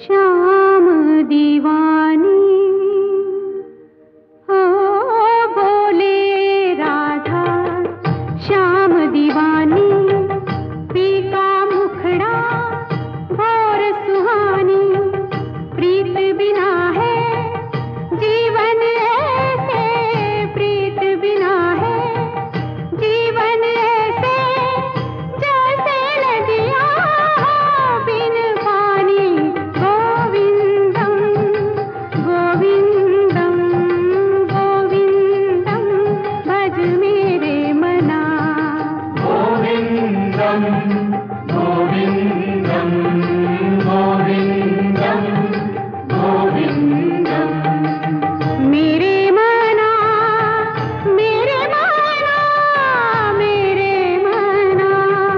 श्याम दीवानी हो बोले राधा, श्याम दीवानी पीका मुखड़ा भोर सुहानी, प्रीत बिना है जीवन ऐसे, प्रीत बिना है जीवन ऐसे, जैसे नदियाँ बिन पानी। गोविंदम गोविंदम गोविंदम भज मेरे मना। गोविंदम गोविंदम गोविंदम गोविंदम मेरे मना मेरे मना मेरे मना।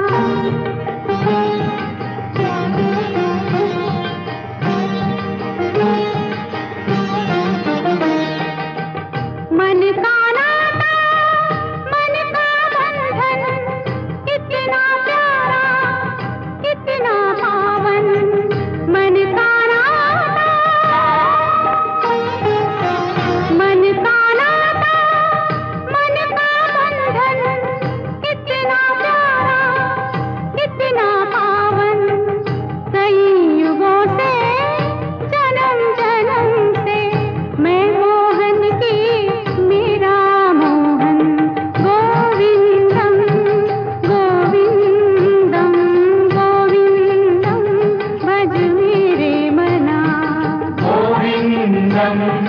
मन का नाता, मन का बंधन, कितना प्यारा कितना पावन। मन का नाता, मन का नाता, मन का बंधन, कितना प्यारा कितना पावन। कई युगों से जन्म जन्म से मैं मोहन की, मेरा मोहन। गोविंदम गोविंदम गोविंदम भज मेरे मना। गोविंदम